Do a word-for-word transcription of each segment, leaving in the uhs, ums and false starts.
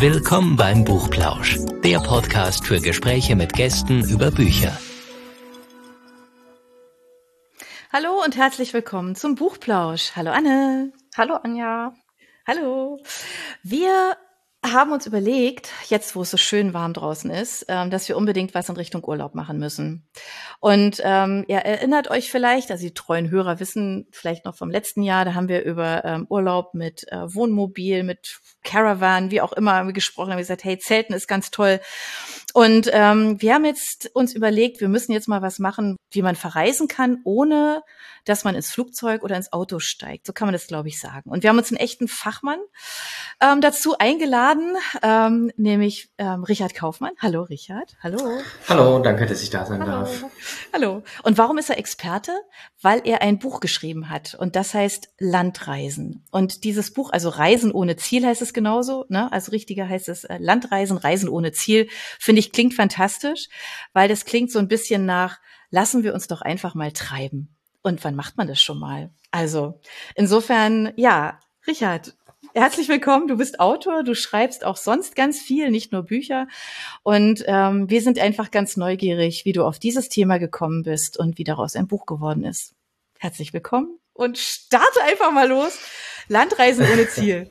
Willkommen beim Buchplausch, der Podcast für Gespräche mit Gästen über Bücher. Hallo und herzlich willkommen zum Buchplausch. Hallo Anne. Hallo Anja. Hallo. Wir haben uns überlegt, jetzt wo es so schön warm draußen ist, ähm, dass wir unbedingt was in Richtung Urlaub machen müssen. Und ähm, ihr erinnert euch vielleicht, also die treuen Hörer wissen vielleicht noch vom letzten Jahr, da haben wir über ähm, Urlaub mit äh, Wohnmobil, mit Caravan, wie auch immer gesprochen, haben wir gesagt, hey, Zelten ist ganz toll. Und ähm, wir haben jetzt uns überlegt, wir müssen jetzt mal was machen, wie man verreisen kann, ohne dass man ins Flugzeug oder ins Auto steigt. So kann man das, glaube ich, sagen. Und wir haben uns einen echten Fachmann ähm, dazu eingeladen, ähm, nämlich ähm, Richard Kaufmann. Hallo, Richard. Hallo. Hallo, danke, dass ich da sein Hallo. darf. Hallo. Und warum ist er Experte? Weil er ein Buch geschrieben hat und das heißt Landreisen. Und dieses Buch, also Reisen ohne Ziel heißt es genauso, ne? Also richtiger heißt es äh, Landreisen, Reisen ohne Ziel. Finde ich, klingt fantastisch, weil das klingt so ein bisschen nach, lassen wir uns doch einfach mal treiben. Und wann macht man das schon mal? Also insofern, ja, Richard, herzlich willkommen. Du bist Autor, du schreibst auch sonst ganz viel, nicht nur Bücher. Und ähm, wir sind einfach ganz neugierig, wie du auf dieses Thema gekommen bist und wie daraus ein Buch geworden ist. Herzlich willkommen und starte einfach mal los. Landreisen ohne Ziel.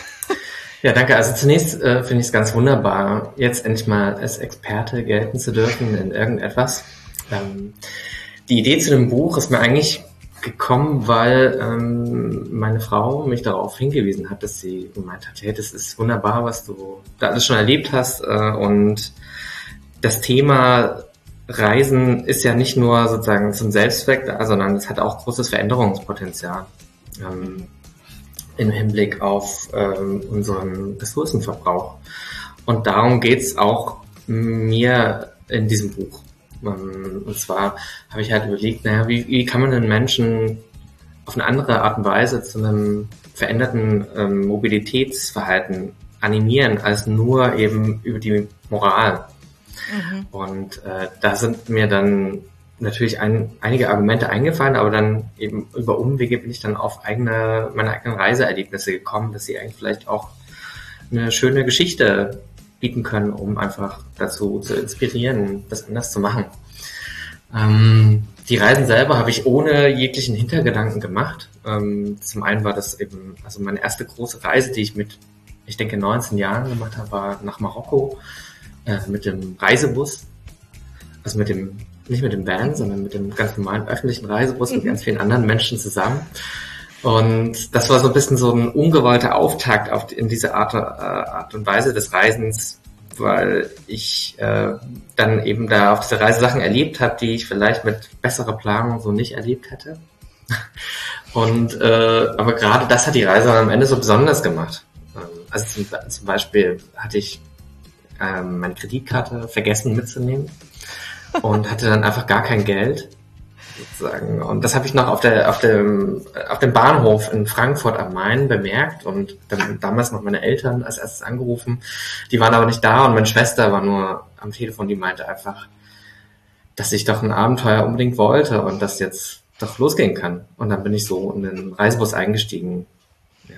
Ja, danke. Also zunächst äh, finde ich es ganz wunderbar, jetzt endlich mal als Experte gelten zu dürfen in irgendetwas. Ähm, die Idee zu dem Buch ist mir eigentlich gekommen, weil ähm, meine Frau mich darauf hingewiesen hat, dass sie gemeint hat, hey, das ist wunderbar, was du da alles schon erlebt hast. Äh, und das Thema Reisen ist ja nicht nur sozusagen zum Selbstzweck da, sondern es hat auch großes Veränderungspotenzial ähm, im Hinblick auf ähm, unseren Ressourcenverbrauch. Und darum geht's auch mir in diesem Buch. Und zwar habe ich halt überlegt, naja, wie, wie kann man den Menschen auf eine andere Art und Weise zu einem veränderten ähm, Mobilitätsverhalten animieren, als nur eben über die Moral. Mhm. Und äh, da sind mir dann natürlich ein, einige Argumente eingefallen, aber dann eben über Umwege bin ich dann auf eigene, meine eigenen Reiseerlebnisse gekommen, dass sie eigentlich vielleicht auch eine schöne Geschichte bieten können, um einfach dazu zu inspirieren, das anders zu machen. Ähm, die Reisen selber habe ich ohne jeglichen Hintergedanken gemacht. Ähm, zum einen war das eben, also meine erste große Reise, die ich mit, ich denke, neunzehn Jahren gemacht habe, war nach Marokko äh, mit dem Reisebus, also mit dem, nicht mit dem Van, sondern mit dem ganz normalen öffentlichen Reisebus mit ganz vielen anderen Menschen zusammen. Und das war so ein bisschen so ein ungewollter Auftakt auf, in diese Art, äh, Art und Weise des Reisens, weil ich äh, dann eben da auf dieser Reise Sachen erlebt habe, die ich vielleicht mit besserer Planung so nicht erlebt hätte. Und äh, aber gerade das hat die Reise dann am Ende so besonders gemacht. Also zum, zum Beispiel hatte ich äh, meine Kreditkarte vergessen mitzunehmen und hatte dann einfach gar kein Geld. Sozusagen. Und das habe ich noch auf der auf dem auf dem Bahnhof in Frankfurt am Main bemerkt und dann damals noch meine Eltern als erstes angerufen. Die waren aber nicht da und meine Schwester war nur am Telefon, die meinte einfach, dass ich doch ein Abenteuer unbedingt wollte und das jetzt doch losgehen kann. Und dann bin ich so in den Reisebus eingestiegen. Ja.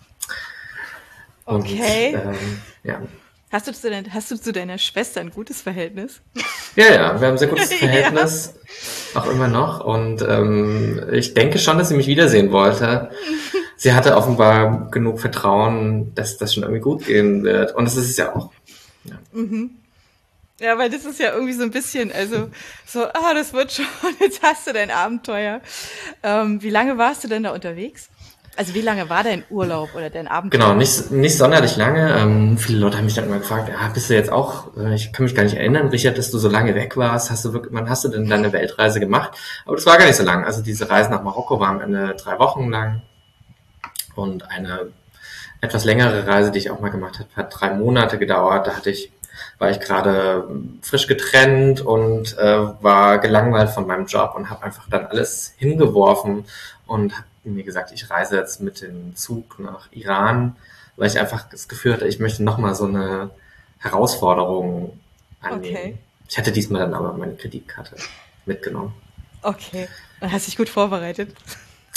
Und, okay. Ähm, ja. Hast du, zu deiner, hast du zu deiner Schwester ein gutes Verhältnis? Ja, ja, wir haben ein sehr gutes Verhältnis, ja. Auch immer noch. Und ähm, ich denke schon, dass sie mich wiedersehen wollte. Sie hatte offenbar genug Vertrauen, dass das schon irgendwie gut gehen wird. Und das ist es ja auch. Ja. Mhm. Ja, weil das ist ja irgendwie so ein bisschen, also so, ah, das wird schon, jetzt hast du dein Abenteuer. Ähm, wie lange warst du denn da unterwegs? Also wie lange war dein Urlaub oder dein Abenteuer? Genau, nicht, nicht sonderlich lange. Ähm, viele Leute haben mich dann immer gefragt, ja, bist du jetzt auch, äh, ich kann mich gar nicht erinnern, Richard, dass du so lange weg warst. Hast du wirklich, wann hast du denn deine Weltreise gemacht? Aber das war gar nicht so lang. Also diese Reise nach Marokko war am Ende drei Wochen lang. Und eine etwas längere Reise, die ich auch mal gemacht habe, hat drei Monate gedauert. Da hatte ich, war ich gerade frisch getrennt und äh, war gelangweilt von meinem Job und habe einfach dann alles hingeworfen und habe mir gesagt, ich reise jetzt mit dem Zug nach Iran, weil ich einfach das Gefühl hatte, ich möchte nochmal so eine Herausforderung annehmen. Okay. Ich hatte diesmal dann aber meine Kreditkarte mitgenommen. Okay. Und hast dich gut vorbereitet?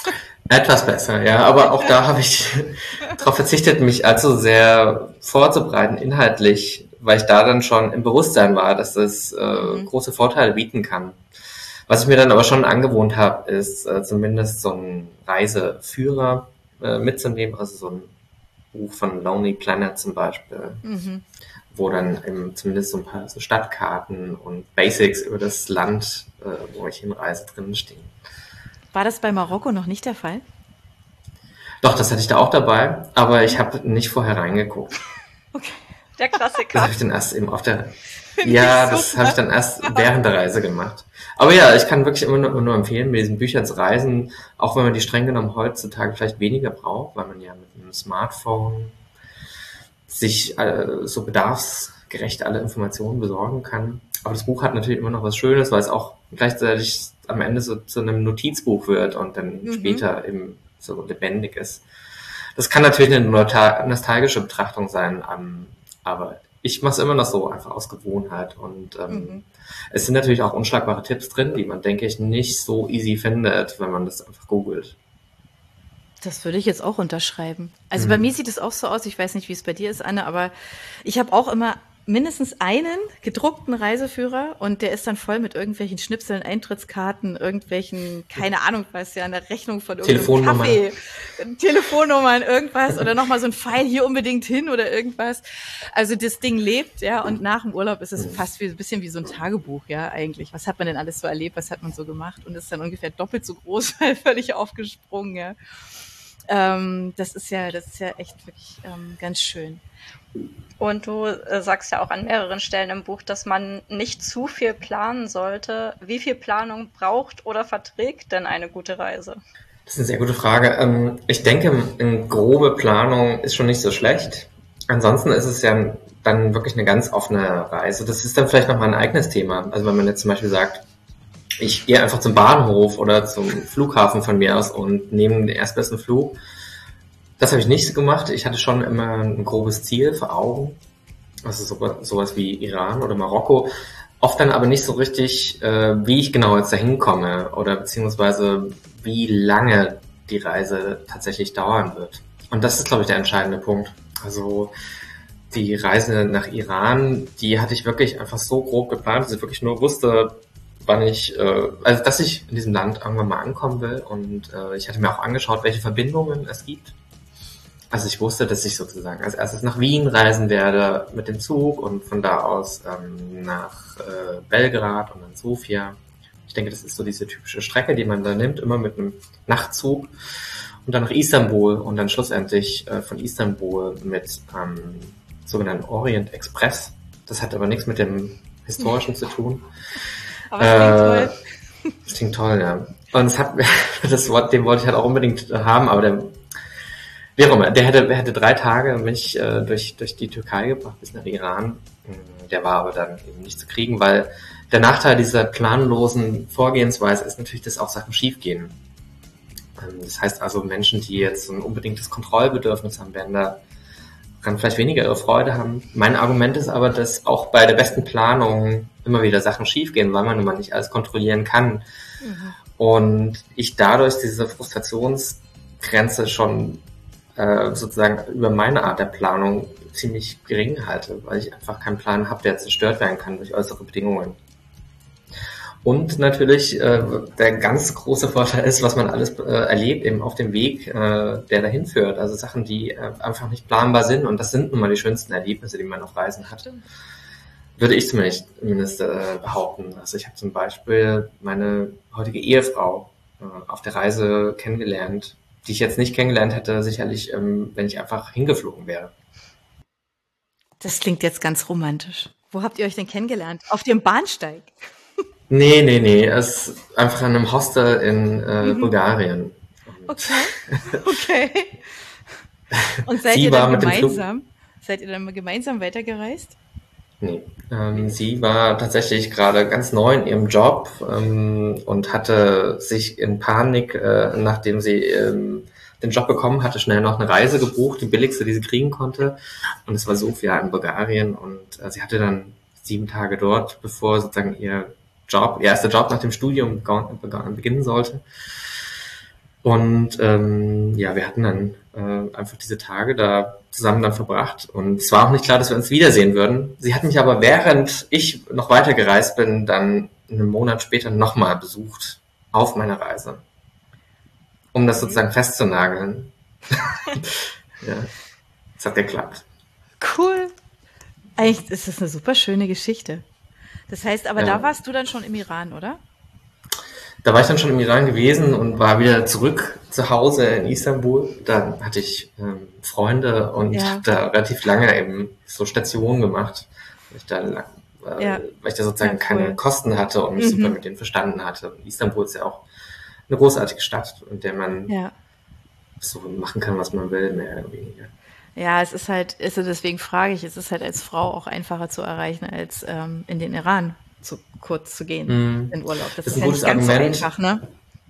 Etwas besser, ja, aber auch da habe ich darauf verzichtet, mich allzu sehr vorzubereiten inhaltlich, weil ich da dann schon im Bewusstsein war, dass das äh, mhm. große Vorteile bieten kann. Was ich mir dann aber schon angewohnt habe, ist äh, zumindest so einen Reiseführer äh, mitzunehmen, also so ein Buch von Lonely Planet zum Beispiel, mhm. wo dann eben zumindest so ein paar so Stadtkarten und Basics über das Land, äh, wo ich hinreise, drin stehen. War das bei Marokko noch nicht der Fall? Doch, das hatte ich da auch dabei, aber ich habe nicht vorher reingeguckt. Okay, der Klassiker. Das habe ich dann erst eben auf der... Ja, das habe ich dann erst während der Reise gemacht. Aber ja, ich kann wirklich immer nur, nur empfehlen, mit diesen Büchern zu reisen, auch wenn man die streng genommen heutzutage vielleicht weniger braucht, weil man ja mit einem Smartphone sich äh, so bedarfsgerecht alle Informationen besorgen kann. Aber das Buch hat natürlich immer noch was Schönes, weil es auch gleichzeitig am Ende so zu einem Notizbuch wird und dann mhm. später eben so lebendig ist. Das kann natürlich eine nostalgische Betrachtung sein, ähm, aber ich mache es immer noch so, einfach aus Gewohnheit. Und ähm, mhm. es sind natürlich auch unschlagbare Tipps drin, die man, denke ich, nicht so easy findet, wenn man das einfach googelt. Das würde ich jetzt auch unterschreiben. Also mhm. bei mir sieht es auch so aus, ich weiß nicht, wie es bei dir ist, Anne, aber ich habe auch immer mindestens einen gedruckten Reiseführer und der ist dann voll mit irgendwelchen Schnipseln, Eintrittskarten, irgendwelchen, keine Ahnung was, ja, eine Rechnung von irgendeinem Kaffee, Telefonnummern, irgendwas oder nochmal so ein Pfeil hier unbedingt hin oder irgendwas. Also das Ding lebt, ja, und nach dem Urlaub ist es fast wie, ein bisschen wie so ein Tagebuch, ja, eigentlich. Was hat man denn alles so erlebt, was hat man so gemacht und ist dann ungefähr doppelt so groß, weil völlig aufgesprungen, ja. Ähm, das ist ja, das ist ja echt wirklich ähm, ganz schön. Und du äh, sagst ja auch an mehreren Stellen im Buch, dass man nicht zu viel planen sollte. Wie viel Planung braucht oder verträgt denn eine gute Reise? Das ist eine sehr gute Frage. Ähm, ich denke, eine grobe Planung ist schon nicht so schlecht. Ansonsten ist es ja dann wirklich eine ganz offene Reise. Das ist dann vielleicht nochmal ein eigenes Thema. Also wenn man jetzt zum Beispiel sagt, ich gehe einfach zum Bahnhof oder zum Flughafen von mir aus und nehme den erstbesten Flug. Das habe ich nicht so gemacht. Ich hatte schon immer ein grobes Ziel vor Augen. Also so, sowas wie Iran oder Marokko. Oft dann aber nicht so richtig, äh, wie ich genau jetzt dahin komme oder beziehungsweise wie lange die Reise tatsächlich dauern wird. Und das ist, glaube ich, der entscheidende Punkt. Also die Reise nach Iran, die hatte ich wirklich einfach so grob geplant, dass ich wirklich nur wusste, wann ich, äh, also dass ich in diesem Land irgendwann mal ankommen will. Und äh, ich hatte mir auch angeschaut, welche Verbindungen es gibt. Also ich wusste, dass ich sozusagen als erstes nach Wien reisen werde mit dem Zug und von da aus ähm, nach äh, Belgrad und dann Sofia. Ich denke, das ist so diese typische Strecke, die man da nimmt, immer mit einem Nachtzug und dann nach Istanbul und dann schlussendlich äh, von Istanbul mit ähm, sogenannten Orient Express. Das hat aber nichts mit dem Historischen zu tun. Aber es klingt äh, toll. Das klingt toll, ja. Und es hat das Wort, den wollte ich halt auch unbedingt haben, aber der Wie auch immer, der hätte, der hätte drei Tage mich äh, durch, durch die Türkei gebracht bis nach Iran. Der war aber dann eben nicht zu kriegen, weil der Nachteil dieser planlosen Vorgehensweise ist natürlich, dass auch Sachen schiefgehen. Ähm, das heißt also, Menschen, die jetzt so ein unbedingtes Kontrollbedürfnis haben, werden daran vielleicht weniger ihre Freude haben. Mein Argument ist aber, dass auch bei der besten Planung immer wieder Sachen schiefgehen, weil man nun mal nicht alles kontrollieren kann. Mhm. Und ich dadurch diese Frustrationsgrenze schon sozusagen über meine Art der Planung ziemlich gering halte, weil ich einfach keinen Plan habe, der zerstört werden kann durch äußere Bedingungen. Und natürlich äh, der ganz große Vorteil ist, was man alles äh, erlebt eben auf dem Weg, äh, der dahin führt. Also Sachen, die äh, einfach nicht planbar sind und das sind nun mal die schönsten Erlebnisse, die man auf Reisen hat. Würde ich zumindest, zumindest äh, behaupten. Also ich habe zum Beispiel meine heutige Ehefrau äh, auf der Reise kennengelernt, die ich jetzt nicht kennengelernt hätte, sicherlich, ähm, wenn ich einfach hingeflogen wäre. Das klingt jetzt ganz romantisch. Wo habt ihr euch denn kennengelernt? Auf dem Bahnsteig? Nee, nee, nee. Es ist einfach in einem Hostel in äh, mhm. Bulgarien. Okay, okay. Und seid ihr dann gemeinsam? Seid ihr dann gemeinsam weitergereist? Nee, ähm, sie war tatsächlich gerade ganz neu in ihrem Job ähm, und hatte sich in Panik, äh, nachdem sie ähm, den Job bekommen hatte, schnell noch eine Reise gebucht, die billigste, die sie kriegen konnte. Und es war Sofia in Bulgarien und äh, sie hatte dann sieben Tage dort, bevor sozusagen ihr Job, ihr erster Job nach dem Studium begann, begann, beginnen sollte. Und ähm, ja, wir hatten dann äh, einfach diese Tage da zusammen dann verbracht. Und es war auch nicht klar, dass wir uns wiedersehen würden. Sie hat mich aber, während ich noch weiter gereist bin, dann einen Monat später nochmal besucht auf meiner Reise, um das sozusagen festzunageln. Ja, es hat geklappt. Cool. Eigentlich ist das eine super schöne Geschichte. Das heißt, aber Ja. da warst du dann schon im Iran, oder? Da war ich dann schon im Iran gewesen und war wieder zurück zu Hause in Istanbul. Da hatte ich ähm, Freunde und Ja. habe da relativ lange eben so Stationen gemacht, weil ich da, lang, äh, Ja. weil ich da sozusagen Ja, cool. keine Kosten hatte und mich Mhm. super mit denen verstanden hatte. Und Istanbul ist ja auch eine großartige Stadt, in der man Ja. so machen kann, was man will, mehr oder weniger. Ja, es ist halt, also deswegen frage ich, es ist halt als Frau auch einfacher zu erreichen, als ähm, in den Iran zu kurz zu gehen Mhm. in Urlaub. Das, Das ist ist ein ja nicht gutes ganz Argument. so einfach, ne?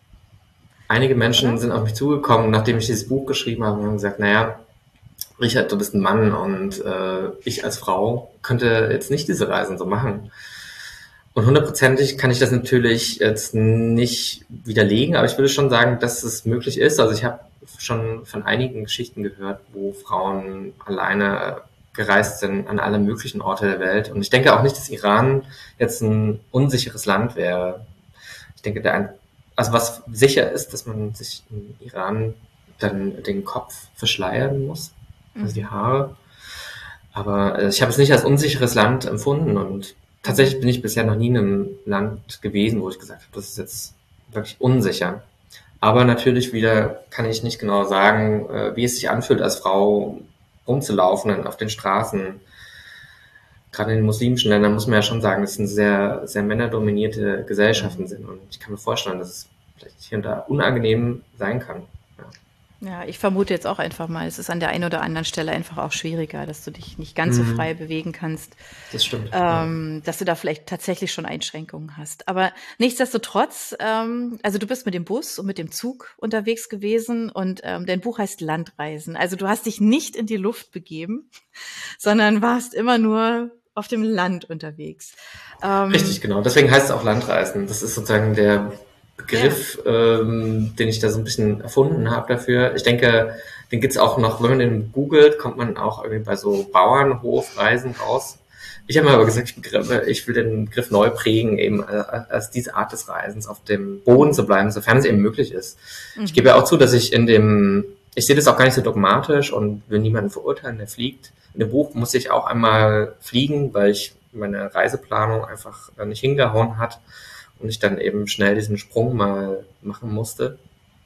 Einige Menschen Oder? sind auf mich zugekommen, nachdem ich dieses Buch geschrieben habe und haben gesagt, naja, Richard, du bist ein Mann und äh, ich als Frau könnte jetzt nicht diese Reisen so machen. Und hundertprozentig kann ich das natürlich jetzt nicht widerlegen, aber ich würde schon sagen, dass es möglich ist. Also ich habe schon von einigen Geschichten gehört, wo Frauen alleine gereist sind an alle möglichen Orte der Welt. Und ich denke auch nicht, dass Iran jetzt ein unsicheres Land wäre. Ich denke, der ein, also was sicher ist, dass man sich im Iran dann den Kopf verschleiern muss, also die Haare. Aber äh, ich habe es nicht als unsicheres Land empfunden und tatsächlich bin ich bisher noch nie in einem Land gewesen, wo ich gesagt habe, das ist jetzt wirklich unsicher. Aber natürlich wieder kann ich nicht genau sagen, äh, wie es sich anfühlt, als Frau rumzulaufen auf den Straßen. Gerade in den muslimischen Ländern muss man ja schon sagen, dass es sehr, sehr männerdominierte Gesellschaften sind. Und ich kann mir vorstellen, dass es vielleicht hier und da unangenehm sein kann. Ja. Ja, ich vermute jetzt auch einfach mal, es ist an der einen oder anderen Stelle einfach auch schwieriger, dass du dich nicht ganz so Mhm. frei bewegen kannst, Das stimmt. Ja. ähm, dass du da vielleicht tatsächlich schon Einschränkungen hast. Aber nichtsdestotrotz, ähm, also du bist mit dem Bus und mit dem Zug unterwegs gewesen und ähm, dein Buch heißt Landreisen. Also du hast dich nicht in die Luft begeben, sondern warst immer nur auf dem Land unterwegs. Ähm, Richtig, genau. Deswegen heißt es auch Landreisen. Das ist sozusagen der Begriff, ähm, den ich da so ein bisschen erfunden habe dafür. Ich denke, den gibt's auch noch, wenn man den googelt, kommt man auch irgendwie bei so Bauernhofreisen raus. Ich habe mir aber gesagt, ich, begriff, ich will den Begriff neu prägen, eben als diese Art des Reisens, auf dem Boden zu bleiben, sofern es eben möglich ist. Mhm. Ich gebe ja auch zu, dass ich in dem, ich sehe das auch gar nicht so dogmatisch und will niemanden verurteilen, der fliegt. In dem Buch muss ich auch einmal fliegen, weil ich meine Reiseplanung einfach nicht hingehauen hat und ich dann eben schnell diesen Sprung mal machen musste.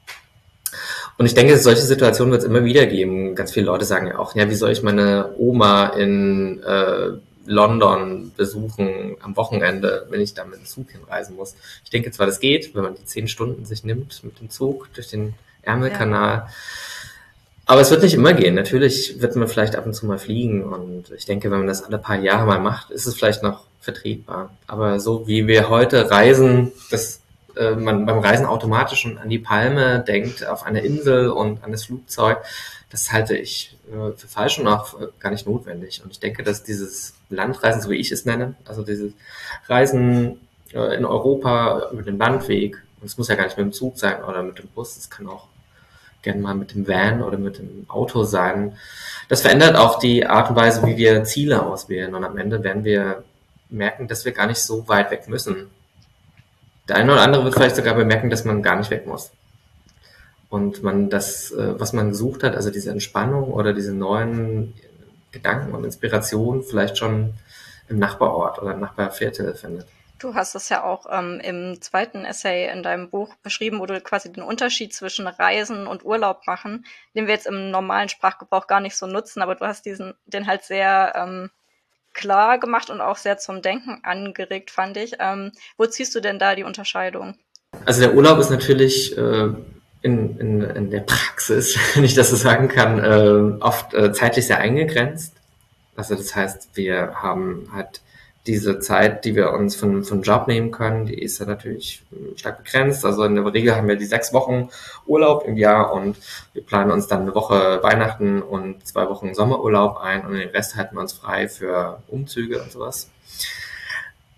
Und ich denke, solche Situationen wird es immer wieder geben. Ganz viele Leute sagen ja auch, ja, wie soll ich meine Oma in äh, London besuchen am Wochenende, wenn ich da mit dem Zug hinreisen muss. Ich denke zwar, das geht, wenn man die zehn Stunden sich nimmt mit dem Zug durch den Ärmelkanal. Ja. Aber es wird nicht immer gehen. Natürlich wird man vielleicht ab und zu mal fliegen und ich denke, wenn man das alle paar Jahre mal macht, ist es vielleicht noch vertretbar. Aber so wie wir heute reisen, dass äh, man beim Reisen automatisch schon an die Palme denkt, auf eine Insel und an das Flugzeug, das halte ich äh, für falsch und auch äh, gar nicht notwendig. Und ich denke, dass dieses Landreisen, so wie ich es nenne, also dieses Reisen äh, in Europa über den Landweg, und es muss ja gar nicht mit dem Zug sein oder mit dem Bus, es kann auch gerne mal mit dem Van oder mit dem Auto sein. Das verändert auch die Art und Weise, wie wir Ziele auswählen. Und am Ende werden wir merken, dass wir gar nicht so weit weg müssen. Der eine oder andere wird vielleicht sogar bemerken, dass man gar nicht weg muss. Und man das, was man gesucht hat, also diese Entspannung oder diese neuen Gedanken und Inspirationen vielleicht schon im Nachbarort oder im Nachbarviertel findet. Du hast es ja auch ähm, im zweiten Essay in deinem Buch beschrieben, wo du quasi den Unterschied zwischen Reisen und Urlaub machen, den wir jetzt im normalen Sprachgebrauch gar nicht so nutzen, aber du hast diesen, den halt sehr ähm, klar gemacht und auch sehr zum Denken angeregt, fand ich. Ähm, wo ziehst du denn da die Unterscheidung? Also der Urlaub ist natürlich äh, in, in, in der Praxis, wenn ich das so sagen kann, äh, oft äh, zeitlich sehr eingegrenzt. Also das heißt, wir haben halt diese Zeit, die wir uns von, von Job nehmen können, die ist ja natürlich stark begrenzt. Also in der Regel haben wir die sechs Wochen Urlaub im Jahr und wir planen uns dann eine Woche Weihnachten und zwei Wochen Sommerurlaub ein und den Rest halten wir uns frei für Umzüge und sowas.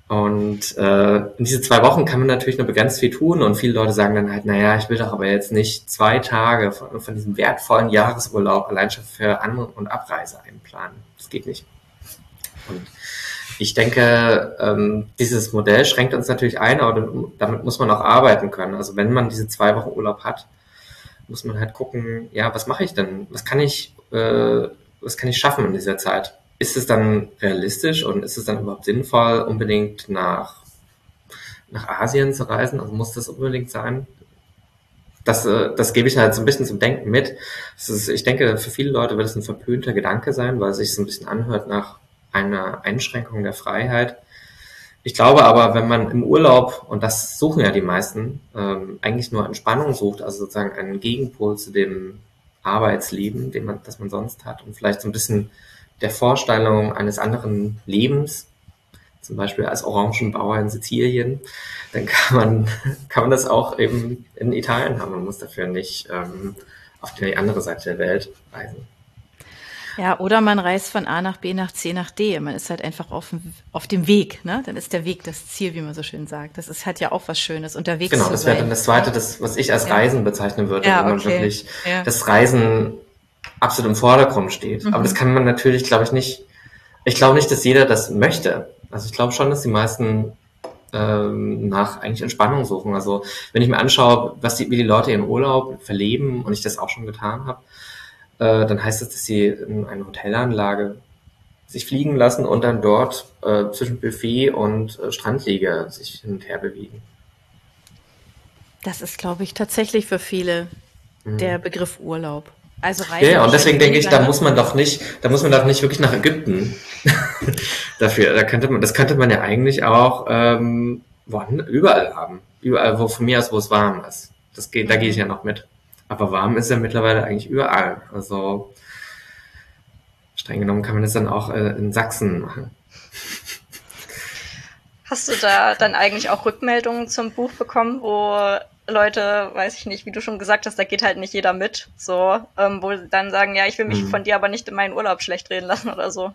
Und äh, in diese zwei Wochen kann man natürlich nur begrenzt viel tun und viele Leute sagen dann halt, naja, ich will doch aber jetzt nicht zwei Tage von, von diesem wertvollen Jahresurlaub allein schon für An- und Abreise einplanen. Das geht nicht. Und ich denke, ähm, dieses Modell schränkt uns natürlich ein, aber damit muss man auch arbeiten können. Also wenn man diese zwei Wochen Urlaub hat, muss man halt gucken, ja, was mache ich denn? Was kann ich, äh, was kann ich schaffen in dieser Zeit? Ist es dann realistisch und ist es dann überhaupt sinnvoll, unbedingt nach, nach Asien zu reisen? Also muss das unbedingt sein? Das, äh, das gebe ich halt so ein bisschen zum Denken mit. Das ist, ich denke, für viele Leute wird es ein verpönter Gedanke sein, weil es sich so ein bisschen anhört nach einer Einschränkung der Freiheit. Ich glaube aber, wenn man im Urlaub, und das suchen ja die meisten, ähm, eigentlich nur Entspannung sucht, also sozusagen einen Gegenpol zu dem Arbeitsleben, den man, das man sonst hat, und vielleicht so ein bisschen der Vorstellung eines anderen Lebens, zum Beispiel als Orangenbauer in Sizilien, dann kann man, kann man das auch eben in Italien haben. Man muss dafür nicht ähm, auf die andere Seite der Welt reisen. Ja, oder man reist von A nach B nach C nach D. Man ist halt einfach auf dem, auf dem Weg, ne? Dann ist der Weg das Ziel, wie man so schön sagt. Das ist halt ja auch was Schönes, unterwegs genau, zu sein. Genau, das wäre dann das Zweite, das, was ich als ja. Reisen bezeichnen würde, ja, wo man okay. wirklich ja. das Reisen absolut im Vordergrund steht. Mhm. Aber das kann man natürlich, glaube ich, nicht, ich glaube nicht, dass jeder das möchte. Also ich glaube schon, dass die meisten ähm, nach eigentlich Entspannung suchen. Also wenn ich mir anschaue, was die, wie die Leute ihren Urlaub verleben und ich das auch schon getan habe, äh, dann heißt das, dass sie in eine Hotelanlage sich fliegen lassen und dann dort äh, zwischen Buffet und äh, Strandliege sich hin und her bewegen. Das ist, glaube ich, tatsächlich für viele mhm. der Begriff Urlaub. Also Reisen. Ja, ja, und deswegen denke ich, da muss man doch nicht, da muss man doch nicht wirklich nach Ägypten dafür. Da könnte man, das könnte man ja eigentlich auch ähm, überall haben. Überall, wo von mir aus, wo es warm ist. Das geht, mhm. da gehe ich ja noch mit. Aber warm ist ja mittlerweile eigentlich überall. Also streng genommen kann man das dann auch äh, in Sachsen machen. Hast du da dann eigentlich auch Rückmeldungen zum Buch bekommen, wo Leute, weiß ich nicht, wie du schon gesagt hast, da geht halt nicht jeder mit, so, ähm, wo dann sagen, ja, ich will mich hm. von dir aber nicht in meinen Urlaub schlecht reden lassen oder so.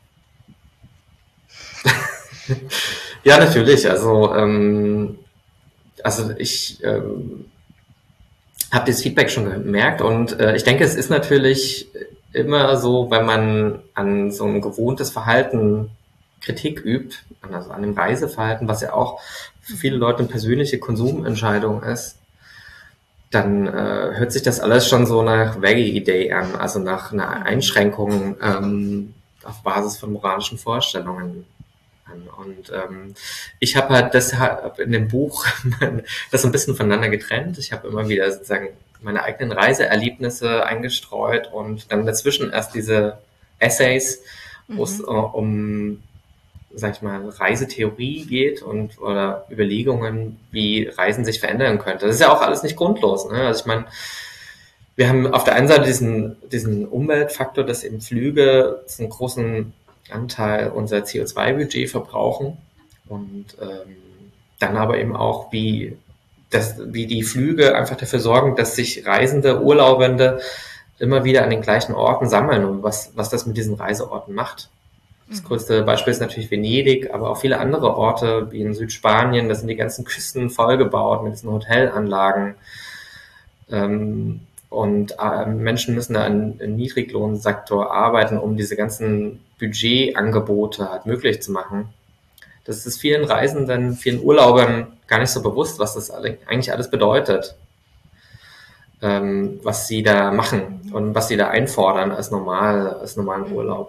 Ja, natürlich. Also, ähm, also ich ähm, habe das Feedback schon gemerkt und äh, ich denke, es ist natürlich immer so, wenn man an so ein gewohntes Verhalten Kritik übt, also an dem Reiseverhalten, was ja auch für viele Leute eine persönliche Konsumentscheidung ist, dann äh, hört sich das alles schon so nach Veggie Day an, also nach einer Einschränkung ähm, auf Basis von moralischen Vorstellungen an. Und ähm, ich habe halt deshalb in dem Buch das so ein bisschen voneinander getrennt. Ich habe immer wieder sozusagen meine eigenen Reiseerlebnisse eingestreut und dann dazwischen erst diese Essays, wo es mhm. äh, um, sag ich mal, Reisetheorie geht und oder Überlegungen, wie Reisen sich verändern könnte. Das ist ja auch alles nicht grundlos, ne? Also ich meine, wir haben auf der einen Seite diesen, diesen Umweltfaktor, dass eben Flüge einen großen Anteil unser C O zwei Budget verbrauchen und ähm, dann aber eben auch, wie, das, wie die Flüge einfach dafür sorgen, dass sich Reisende, Urlaubende immer wieder an den gleichen Orten sammeln und was, was das mit diesen Reiseorten macht. Das größte Beispiel ist natürlich Venedig, aber auch viele andere Orte wie in Südspanien, da sind die ganzen Küsten vollgebaut mit diesen Hotelanlagen. Ähm, und äh, Menschen müssen da im, im Niedriglohnsektor arbeiten, um diese ganzen Budgetangebote halt möglich zu machen. Das ist vielen Reisenden, vielen Urlaubern gar nicht so bewusst, was das eigentlich alles bedeutet, ähm, was sie da machen und was sie da einfordern als normal, als normalen Urlaub.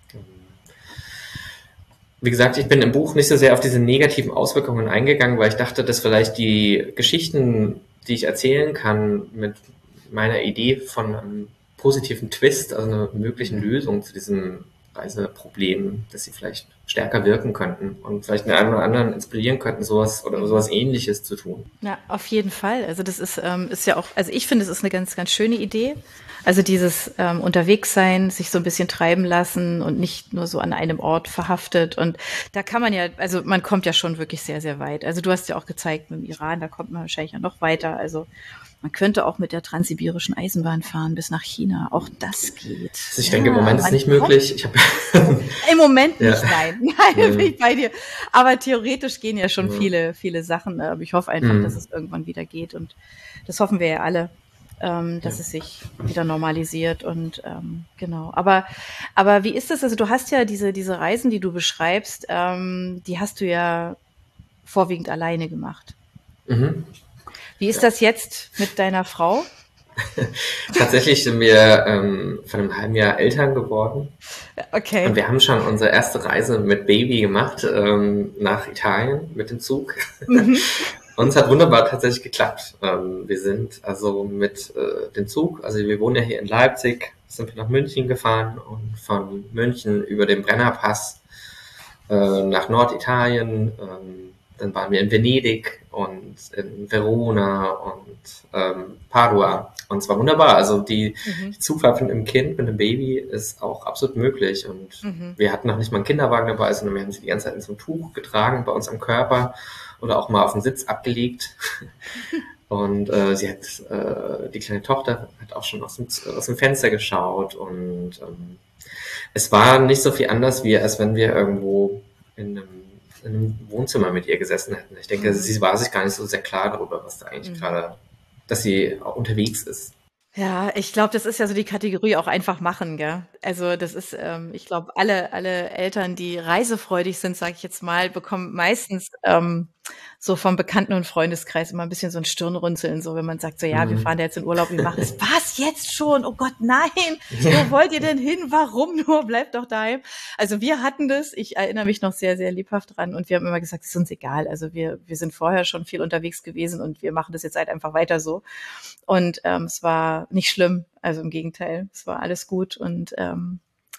Wie gesagt, ich bin im Buch nicht so sehr auf diese negativen Auswirkungen eingegangen, weil ich dachte, dass vielleicht die Geschichten, die ich erzählen kann, mit meiner Idee von einem positiven Twist, also einer möglichen Lösung zu diesem Reiseproblem, dass sie vielleicht stärker wirken könnten und vielleicht den einen oder anderen inspirieren könnten, sowas oder sowas Ähnliches zu tun. Ja, auf jeden Fall. Also das ist, ähm, ist ja auch, also ich finde, es ist eine ganz, ganz schöne Idee. Also dieses ähm, Unterwegssein, sich so ein bisschen treiben lassen und nicht nur so an einem Ort verhaftet. Und da kann man ja, also man kommt ja schon wirklich sehr, sehr weit. Also du hast ja auch gezeigt mit dem Iran, da kommt man wahrscheinlich ja noch weiter. Also Man könnte auch mit der transsibirischen Eisenbahn fahren bis nach China. Auch das geht. Also ich ja, denke, im Moment ist es nicht möglich. Ich hab Im Moment nicht, ja. nein. Nein, ja. bin ich bei dir. Aber theoretisch gehen ja schon ja. viele, viele Sachen. Aber ich hoffe einfach, mhm. dass es irgendwann wieder geht. Und das hoffen wir ja alle, ähm, dass ja. es sich wieder normalisiert. Und ähm, genau. Aber, aber wie ist das? Also du hast ja diese, diese Reisen, die du beschreibst, ähm, die hast du ja vorwiegend alleine gemacht. Mhm. Wie ist ja. das jetzt mit deiner Frau? Tatsächlich sind wir ähm, vor einem halben Jahr Eltern geworden. Okay. Und wir haben schon unsere erste Reise mit Baby gemacht ähm, nach Italien mit dem Zug. Mhm. Und es hat wunderbar tatsächlich geklappt. Ähm, wir sind also mit äh, dem Zug, also wir wohnen ja hier in Leipzig, sind wir nach München gefahren und von München über den Brennerpass äh, nach Norditalien. Ähm, Dann waren wir in Venedig und in Verona und ähm, Padua. Und es war wunderbar. Also die, mhm. die Zugfahrt mit einem Kind, mit einem Baby ist auch absolut möglich. Und mhm. wir hatten noch nicht mal einen Kinderwagen dabei, sondern wir haben sie die ganze Zeit in so einem Tuch getragen bei uns am Körper oder auch mal auf den Sitz abgelegt. Und äh, sie hat, äh, die kleine Tochter hat auch schon aus dem, aus dem Fenster geschaut. Und ähm, es war nicht so viel anders, wie als wenn wir irgendwo in einem in einem Wohnzimmer mit ihr gesessen hätten. Ich denke, mhm. sie war sich gar nicht so sehr klar darüber, was da eigentlich mhm. gerade, dass sie auch unterwegs ist. Ja, ich glaube, das ist ja so die Kategorie auch einfach machen, gell? Also das ist, ähm, ich glaube, alle alle Eltern, die reisefreudig sind, sage ich jetzt mal, bekommen meistens ähm, so vom Bekannten- und Freundeskreis immer ein bisschen so ein Stirnrunzeln, so wenn man sagt, so ja, mhm. wir fahren da jetzt in Urlaub, wir machen das. Was, jetzt schon? Oh Gott, nein! Wo wollt ihr denn hin? Warum nur? Bleibt doch daheim. Also wir hatten das, ich erinnere mich noch sehr, sehr lebhaft dran und wir haben immer gesagt, es ist uns egal. Also wir wir sind vorher schon viel unterwegs gewesen und wir machen das jetzt halt einfach weiter so. Und ähm, es war nicht schlimm, also im Gegenteil, es war alles gut und ähm,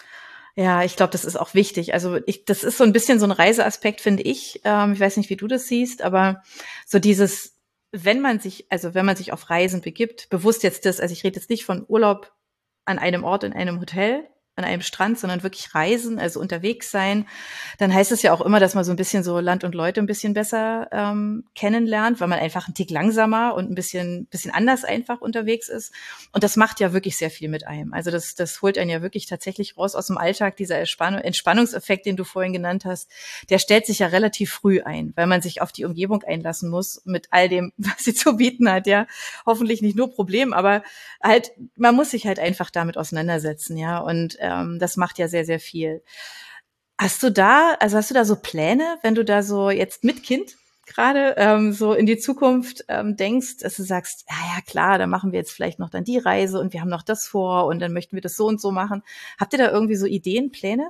ja, ich glaube, das ist auch wichtig. Also ich, das ist so ein bisschen so ein Reiseaspekt, finde ich. Ähm, ich weiß nicht, wie du das siehst, aber so dieses, wenn man sich, also wenn man sich auf Reisen begibt, bewusst jetzt das, also ich rede jetzt nicht von Urlaub an einem Ort in einem Hotel, an einem Strand, sondern wirklich reisen, also unterwegs sein, dann heißt es ja auch immer, dass man so ein bisschen so Land und Leute ein bisschen besser ähm, kennenlernt, weil man einfach einen Tick langsamer und ein bisschen bisschen anders einfach unterwegs ist. Und das macht ja wirklich sehr viel mit einem. Also das das holt einen ja wirklich tatsächlich raus aus dem Alltag. Dieser Entspannung, Entspannungseffekt, den du vorhin genannt hast, der stellt sich ja relativ früh ein, weil man sich auf die Umgebung einlassen muss mit all dem, was sie zu bieten hat. Ja, hoffentlich nicht nur Problem, aber halt, man muss sich halt einfach damit auseinandersetzen, ja. Und ähm, das macht ja sehr, sehr viel. Hast du da, also hast du da so Pläne, wenn du da so jetzt mit Kind gerade ähm, so in die Zukunft ähm, denkst, dass du sagst, ja, ja klar, dann machen wir jetzt vielleicht noch dann die Reise und wir haben noch das vor und dann möchten wir das so und so machen. Habt ihr da irgendwie so Ideen, Pläne?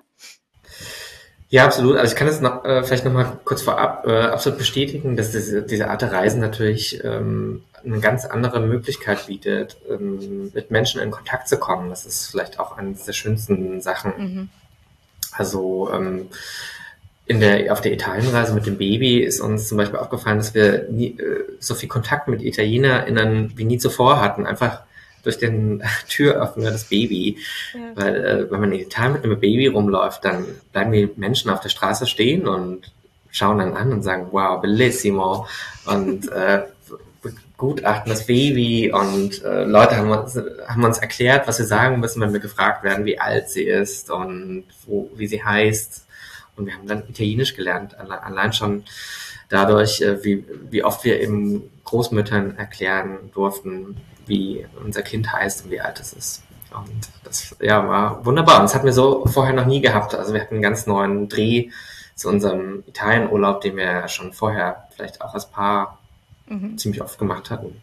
Ja, absolut. Also ich kann das noch, äh, vielleicht noch mal kurz vorab äh, absolut bestätigen, dass diese, diese Art der Reisen natürlich ähm, eine ganz andere Möglichkeit bietet, ähm, mit Menschen in Kontakt zu kommen. Das ist vielleicht auch eine der schönsten Sachen. Mhm. Also ähm, in der auf der Italienreise mit dem Baby ist uns zum Beispiel aufgefallen, dass wir nie, äh, so viel Kontakt mit ItalienerInnen wie nie zuvor hatten. Einfach durch den Türöffner das Baby. Ja. Weil äh, wenn man in Italien mit einem Baby rumläuft, dann bleiben die Menschen auf der Straße stehen und schauen dann an und sagen, wow, bellissimo. Und äh, begutachten das Baby und äh, Leute haben uns, haben uns erklärt, was wir sagen müssen, wenn wir gefragt werden, wie alt sie ist und wo, wie sie heißt. Und wir haben dann Italienisch gelernt, allein schon dadurch, äh, wie, wie oft wir eben Großmüttern erklären durften, wie unser Kind heißt und wie alt es ist. Und das ja, war wunderbar. Und das hatten wir so vorher noch nie gehabt. Also wir hatten einen ganz neuen Dreh zu unserem Italienurlaub, den wir schon vorher vielleicht auch als Paar mhm. ziemlich oft gemacht hatten.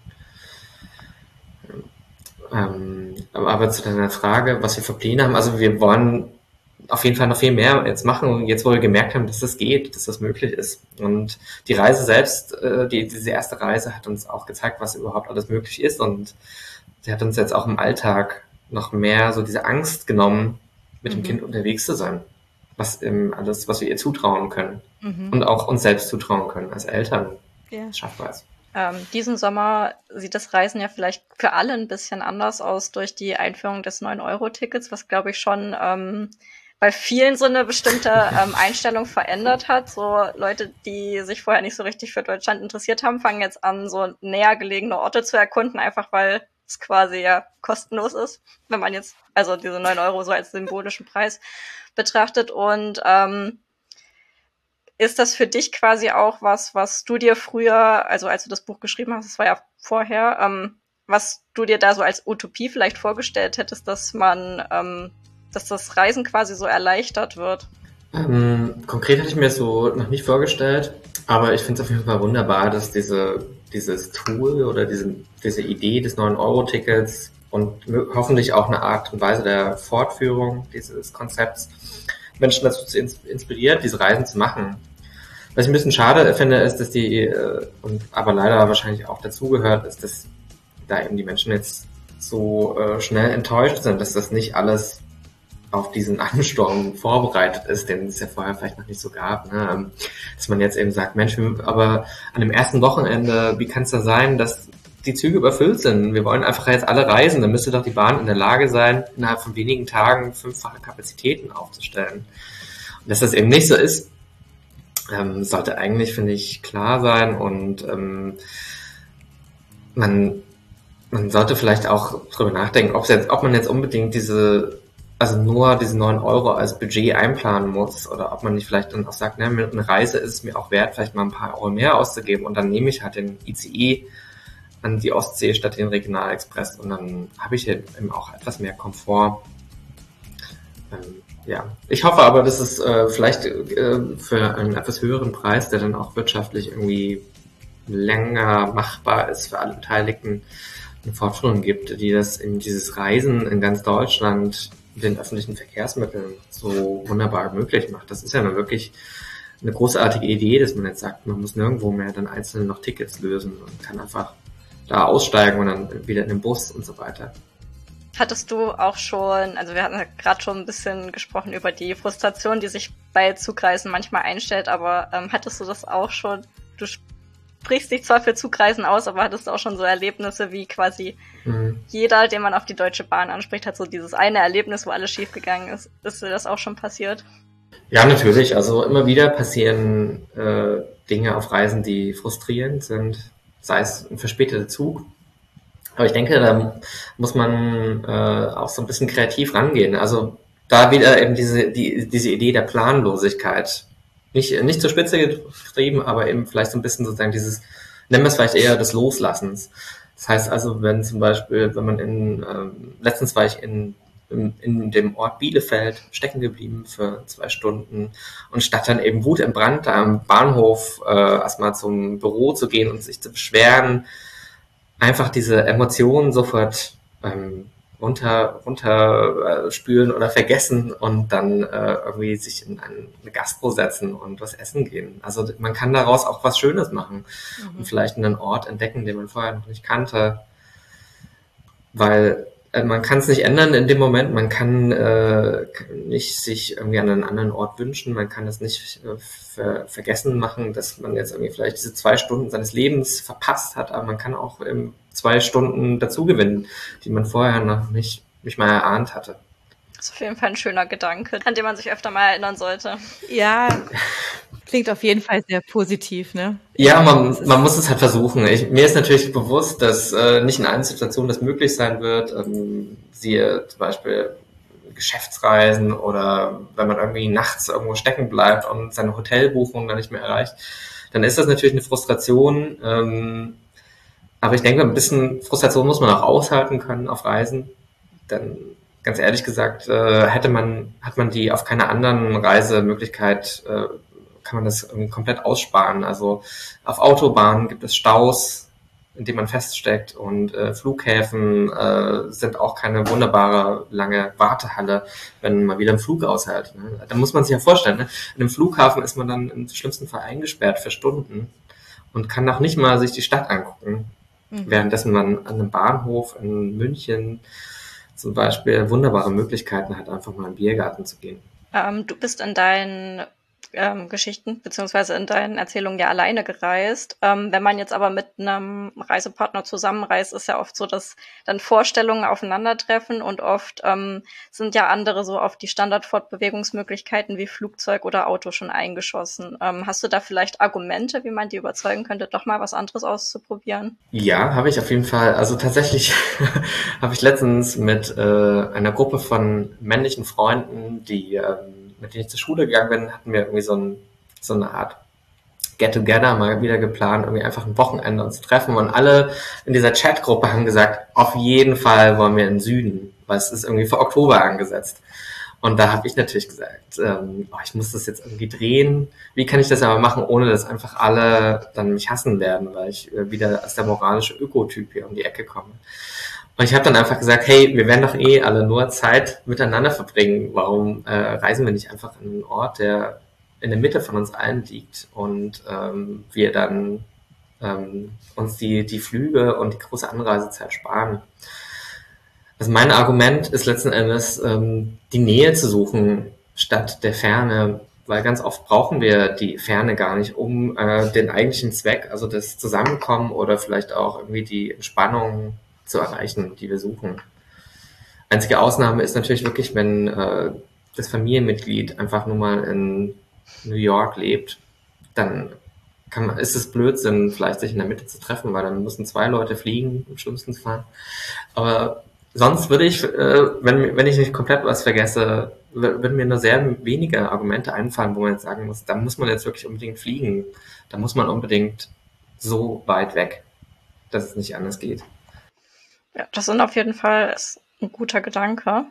Ähm, aber, aber zu deiner Frage, was wir für Pläne haben. Also wir wollen auf jeden Fall noch viel mehr jetzt machen und jetzt, wo wir gemerkt haben, dass das geht, dass das möglich ist. Und die Reise selbst, äh, die, diese erste Reise hat uns auch gezeigt, was überhaupt alles möglich ist und sie hat uns jetzt auch im Alltag noch mehr so diese Angst genommen, mit mhm. dem Kind unterwegs zu sein. Was ähm, alles, was wir ihr zutrauen können mhm. und auch uns selbst zutrauen können als Eltern. Ja. Schaffbar ist. Ähm, diesen Sommer sieht das Reisen ja vielleicht für alle ein bisschen anders aus durch die Einführung des neun Euro Tickets, was glaube ich schon ähm, bei vielen so eine bestimmte ähm, Einstellung verändert hat. So Leute, die sich vorher nicht so richtig für Deutschland interessiert haben, fangen jetzt an, so näher gelegene Orte zu erkunden, einfach weil es quasi ja kostenlos ist, wenn man jetzt also diese neun Euro so als symbolischen Preis betrachtet. Und ähm, ist das für dich quasi auch was, was du dir früher, also als du das Buch geschrieben hast, das war ja vorher, ähm, was du dir da so als Utopie vielleicht vorgestellt hättest, dass man, ähm, dass das Reisen quasi so erleichtert wird? Ähm, konkret hatte ich mir das so noch nicht vorgestellt, aber ich finde es auf jeden Fall wunderbar, dass diese, dieses Tool oder diese, diese Idee des neun Euro Tickets und hoffentlich auch eine Art und Weise der Fortführung dieses Konzepts Menschen dazu zu inspiriert, diese Reisen zu machen. Was ich ein bisschen schade finde, ist, dass die, äh, und aber leider wahrscheinlich auch dazugehört, ist, dass da eben die Menschen jetzt so äh, schnell enttäuscht sind, dass das nicht alles auf diesen Ansturm vorbereitet ist, den es ja vorher vielleicht noch nicht so gab. Ne? Dass man jetzt eben sagt, Mensch, aber an dem ersten Wochenende, wie kann es da sein, dass die Züge überfüllt sind? Wir wollen einfach jetzt alle reisen, dann müsste doch die Bahn in der Lage sein, innerhalb von wenigen Tagen fünffache Kapazitäten aufzustellen. Und dass das eben nicht so ist, ähm, sollte eigentlich, finde ich, klar sein und ähm, man man sollte vielleicht auch drüber nachdenken, ob jetzt, ob man jetzt unbedingt diese, also nur diese neun Euro als Budget einplanen muss oder ob man nicht vielleicht dann auch sagt, ne, eine Reise ist es mir auch wert, vielleicht mal ein paar Euro mehr auszugeben und dann nehme ich halt den I C E an die Ostsee statt den Regionalexpress und dann habe ich eben auch etwas mehr Komfort. Ähm, ja, ich hoffe aber, dass es äh, vielleicht äh, für einen etwas höheren Preis, der dann auch wirtschaftlich irgendwie länger machbar ist für alle Beteiligten, eine Fortführung gibt, die das in dieses Reisen in ganz Deutschland mit den öffentlichen Verkehrsmitteln so wunderbar möglich macht. Das ist ja nur wirklich eine großartige Idee, dass man jetzt sagt, man muss nirgendwo mehr dann einzeln noch Tickets lösen und kann einfach da aussteigen und dann wieder in den Bus und so weiter. Hattest du auch schon, also wir hatten ja gerade schon ein bisschen gesprochen über die Frustration, die sich bei Zugreisen manchmal einstellt, aber ähm, hattest du das auch schon? Du sprichst dich zwar für Zugreisen aus, aber hattest du auch schon so Erlebnisse wie quasi mhm. jeder, den man auf die Deutsche Bahn anspricht, hat so dieses eine Erlebnis, wo alles schiefgegangen ist. Ist dir das auch schon passiert? Ja, natürlich. Also immer wieder passieren äh, Dinge auf Reisen, die frustrierend sind, sei es ein verspäteter Zug. Aber ich denke, da muss man äh, auch so ein bisschen kreativ rangehen. Also da wieder eben diese die, diese Idee der Planlosigkeit. Nicht, nicht zur Spitze getrieben, aber eben vielleicht so ein bisschen sozusagen dieses, nennen wir es vielleicht eher des Loslassens. Das heißt also, wenn zum Beispiel, wenn man in, ähm, letztens war ich in, in, in dem Ort Bielefeld stecken geblieben für zwei Stunden und statt dann eben wutentbrannt da am Bahnhof äh, erstmal zum Büro zu gehen und sich zu beschweren, einfach diese Emotionen sofort ähm, runter, runter äh, spülen oder vergessen und dann äh, irgendwie sich in eine Gastro setzen und was essen gehen. Also man kann daraus auch was Schönes machen mhm. und vielleicht einen Ort entdecken, den man vorher noch nicht kannte, weil äh, man kann es nicht ändern in dem Moment, man kann äh, nicht sich irgendwie an einen anderen Ort wünschen, man kann es nicht äh, ver- vergessen machen, dass man jetzt irgendwie vielleicht diese zwei Stunden seines Lebens verpasst hat, aber man kann auch im zwei Stunden dazu gewinnen, die man vorher noch nicht, nicht mal erahnt hatte. Das ist auf jeden Fall ein schöner Gedanke, an den man sich öfter mal erinnern sollte. Ja, klingt auf jeden Fall sehr positiv, ne? Ja, man, man muss es halt versuchen. Ich, mir ist natürlich bewusst, dass äh, nicht in allen Situationen das möglich sein wird. Ähm, siehe zum Beispiel Geschäftsreisen oder wenn man irgendwie nachts irgendwo stecken bleibt und seine Hotelbuchung dann nicht mehr erreicht, dann ist das natürlich eine Frustration. Ähm, Aber ich denke, ein bisschen Frustration muss man auch aushalten können auf Reisen. Denn ganz ehrlich gesagt, äh, hätte man, hat man die auf keiner anderen Reisemöglichkeit, äh, kann man das irgendwie komplett aussparen. Also auf Autobahnen gibt es Staus, in denen man feststeckt und äh, Flughäfen äh, sind auch keine wunderbare lange Wartehalle, wenn man wieder einen Flug aushält. Ne? Da muss man sich ja vorstellen, ne? In einem Flughafen ist man dann im schlimmsten Fall eingesperrt für Stunden und kann noch nicht mal sich die Stadt angucken. Mhm. Währenddessen man an einem Bahnhof in München zum Beispiel wunderbare Möglichkeiten hat, einfach mal in den Biergarten zu gehen. Ähm, du bist in deinen ähm, Geschichten, beziehungsweise in deinen Erzählungen ja alleine gereist. Ähm, wenn man jetzt aber mit einem Reisepartner zusammenreist, ist ja oft so, dass dann Vorstellungen aufeinandertreffen und oft ähm, sind ja andere so auf die Standardfortbewegungsmöglichkeiten wie Flugzeug oder Auto schon eingeschossen. Ähm, hast du da vielleicht Argumente, wie man die überzeugen könnte, doch mal was anderes auszuprobieren? Ja, habe ich auf jeden Fall. Also tatsächlich habe ich letztens mit äh, einer Gruppe von männlichen Freunden, die ähm, mit denen ich zur Schule gegangen bin, hatten wir irgendwie so, ein, so eine Art Get-Together mal wieder geplant, irgendwie einfach ein Wochenende uns zu treffen. Und alle in dieser Chatgruppe haben gesagt, auf jeden Fall wollen wir in den Süden, weil es ist irgendwie für Oktober angesetzt. Und da habe ich natürlich gesagt, ähm, oh, ich muss das jetzt irgendwie drehen. Wie kann ich das aber machen, ohne dass einfach alle dann mich hassen werden, weil ich äh, wieder als der moralische Ökotyp hier um die Ecke komme. Und ich habe dann einfach gesagt, hey, wir werden doch eh alle nur Zeit miteinander verbringen. Warum äh, reisen wir nicht einfach an einen Ort, der in der Mitte von uns allen liegt und ähm, wir dann ähm, uns die, die Flüge und die große Anreisezeit sparen? Also mein Argument ist letzten Endes, ähm, die Nähe zu suchen statt der Ferne, weil ganz oft brauchen wir die Ferne gar nicht, um äh, den eigentlichen Zweck, also das Zusammenkommen oder vielleicht auch irgendwie die Entspannung zu erreichen, die wir suchen. Einzige Ausnahme ist natürlich wirklich, wenn äh, das Familienmitglied einfach nur mal in New York lebt, dann kann man, ist es Blödsinn, vielleicht sich in der Mitte zu treffen, weil dann müssen zwei Leute fliegen, im schlimmsten Fall. Aber sonst würde ich, äh, wenn, wenn ich nicht komplett was vergesse, würden mir nur sehr wenige Argumente einfallen, wo man jetzt sagen muss, da muss man jetzt wirklich unbedingt fliegen. Da muss man unbedingt so weit weg, dass es nicht anders geht. Ja, das sind auf jeden Fall ein guter Gedanke.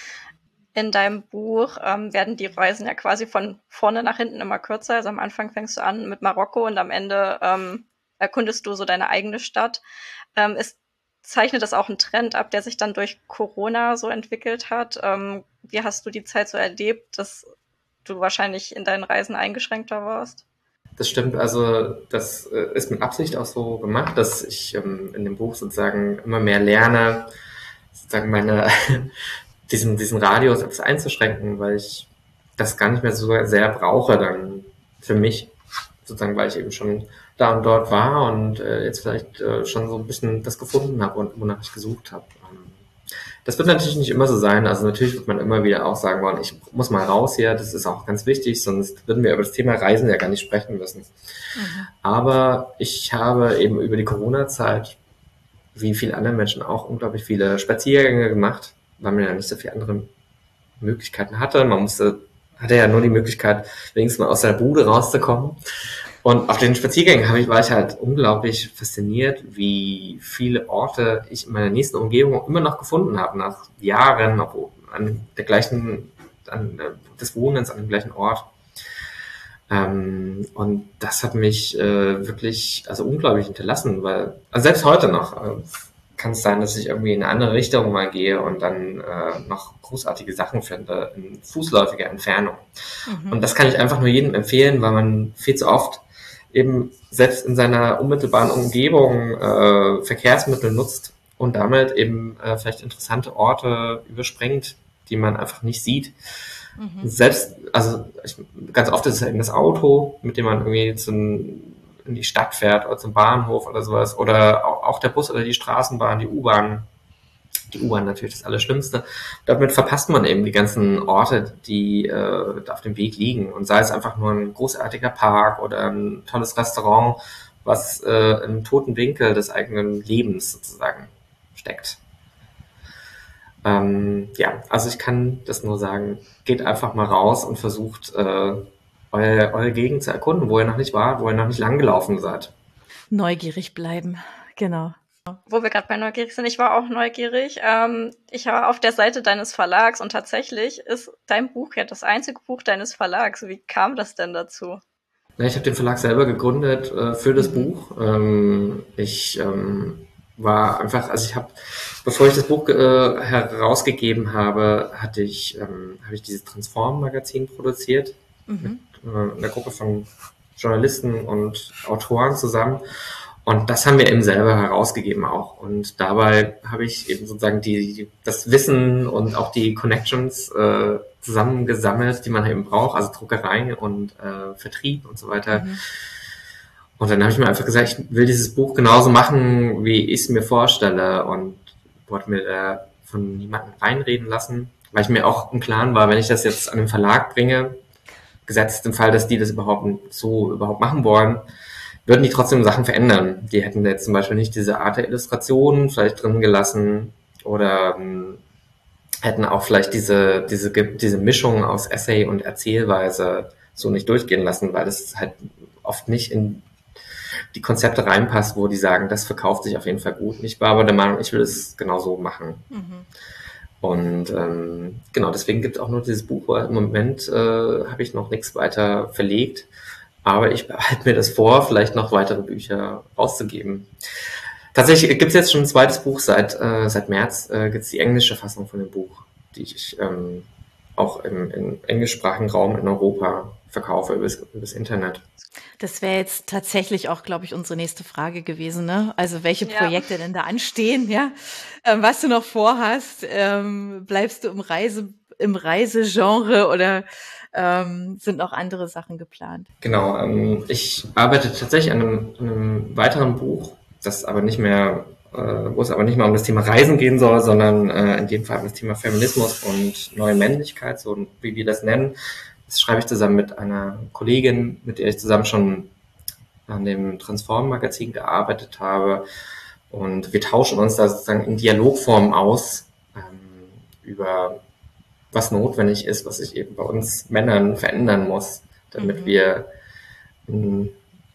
In deinem Buch ähm, werden die Reisen ja quasi von vorne nach hinten immer kürzer. Also am Anfang fängst du an mit Marokko und am Ende ähm, erkundest du so deine eigene Stadt. Ähm, ist, zeichnet das auch einen Trend ab, der sich dann durch Corona so entwickelt hat? Ähm, wie hast du die Zeit so erlebt, dass du wahrscheinlich in deinen Reisen eingeschränkter warst? Das stimmt, also das äh, ist mit Absicht auch so gemacht, dass ich ähm, in dem Buch sozusagen immer mehr lerne, sozusagen meine diesen diesen Radius etwas einzuschränken, weil ich das gar nicht mehr so sehr brauche dann für mich, sozusagen, weil ich eben schon da und dort war und äh, jetzt vielleicht äh, schon so ein bisschen das gefunden habe und wonach ich gesucht habe. Ähm, das wird natürlich nicht immer so sein, also natürlich wird man immer wieder auch sagen wollen, ich muss mal raus hier, das ist auch ganz wichtig, sonst würden wir über das Thema Reisen ja gar nicht sprechen müssen. Mhm. Aber ich habe eben über die Corona-Zeit, wie viele andere Menschen auch, unglaublich viele Spaziergänge gemacht, weil man ja nicht so viele andere Möglichkeiten hatte. Man musste, hatte ja nur die Möglichkeit, wenigstens mal aus der Bude rauszukommen. Und auf den Spaziergängen habe ich, war ich halt unglaublich fasziniert, wie viele Orte ich in meiner nächsten Umgebung immer noch gefunden habe, nach Jahren, obwohl an der gleichen, an des Wohnens an dem gleichen Ort. Ähm, und das hat mich äh, wirklich, also unglaublich hinterlassen, weil, also selbst heute noch, äh, kann es sein, dass ich irgendwie in eine andere Richtung mal gehe und dann äh, noch großartige Sachen finde in fußläufiger Entfernung. Mhm. Und das kann ich einfach nur jedem empfehlen, weil man viel zu oft eben selbst in seiner unmittelbaren Umgebung äh, Verkehrsmittel nutzt und damit eben äh, vielleicht interessante Orte überspringt, die man einfach nicht sieht. Mhm. Selbst, also ich, ganz oft ist es eben das Auto, mit dem man irgendwie zum in die Stadt fährt oder zum Bahnhof oder sowas, oder auch der Bus oder die Straßenbahn, die U-Bahn. Die U-Bahn natürlich das Allerschlimmste. Damit verpasst man eben die ganzen Orte, die äh, auf dem Weg liegen. Und sei es einfach nur ein großartiger Park oder ein tolles Restaurant, was äh, im toten Winkel des eigenen Lebens sozusagen steckt. Ähm, ja, also ich kann das nur sagen, geht einfach mal raus und versucht, äh, eure, eure Gegend zu erkunden, wo ihr noch nicht wart, wo ihr noch nicht lang gelaufen seid. Neugierig bleiben, genau. Wo wir gerade bei neugierig sind, ich war auch neugierig. Ähm, ich war auf der Seite deines Verlags und tatsächlich ist dein Buch ja das einzige Buch deines Verlags. Wie kam das denn dazu? Ja, ich habe den Verlag selber gegründet äh, für das mhm. Buch. Ähm, ich ähm, war einfach, also ich habe, bevor ich das Buch äh, herausgegeben habe, hatte ich, ähm, habe ich dieses Transform-Magazin produziert. Mhm. Mit äh, einer Gruppe von Journalisten und Autoren zusammen. Und das haben wir eben selber herausgegeben auch. Und dabei habe ich eben sozusagen die, die das Wissen und auch die Connections äh, zusammengesammelt, die man eben braucht, also Druckerei und äh, Vertrieb und so weiter. Mhm. Und dann habe ich mir einfach gesagt, ich will dieses Buch genauso machen, wie ich es mir vorstelle, und wollte mir da von niemandem reinreden lassen, weil ich mir auch im Klaren war, wenn ich das jetzt an den Verlag bringe, gesetzt im Fall, dass die das überhaupt so überhaupt machen wollen, würden die trotzdem Sachen verändern. Die hätten jetzt zum Beispiel nicht diese Art der Illustration vielleicht drin gelassen oder ähm, hätten auch vielleicht diese, diese, diese Mischung aus Essay und Erzählweise so nicht durchgehen lassen, weil das halt oft nicht in die Konzepte reinpasst, wo die sagen, das verkauft sich auf jeden Fall gut. Ich war aber der Meinung, ich will es genau so machen. Mhm. Und ähm, genau, deswegen gibt es auch nur dieses Buch, weil im Moment äh, habe ich noch nichts weiter verlegt, aber ich behalte mir das vor, vielleicht noch weitere Bücher rauszugeben. Tatsächlich gibt es jetzt schon ein zweites Buch, seit äh, seit März äh, gibt es die englische Fassung von dem Buch, die ich ähm, auch im, im englischsprachigen Raum in Europa verkaufe, übers, übers Internet. Das wäre jetzt tatsächlich auch, glaube ich, unsere nächste Frage gewesen, ne? Also welche Ja. Projekte denn da anstehen, ja? Ähm, was du noch vorhast, ähm, bleibst du im Reise, im Reisegenre oder ähm, sind noch andere Sachen geplant? Genau, ähm, ich arbeite tatsächlich an einem, an einem weiteren Buch, das aber nicht mehr, äh, wo es aber nicht mehr um das Thema Reisen gehen soll, sondern äh, in dem Fall um das Thema Feminismus und neue Männlichkeit, so wie wir das nennen. Das schreibe ich zusammen mit einer Kollegin, mit der ich zusammen schon an dem Transform-Magazin gearbeitet habe. Und wir tauschen uns da sozusagen in Dialogform aus ähm, über was notwendig ist, was sich eben bei uns Männern verändern muss, damit Mhm. wir in,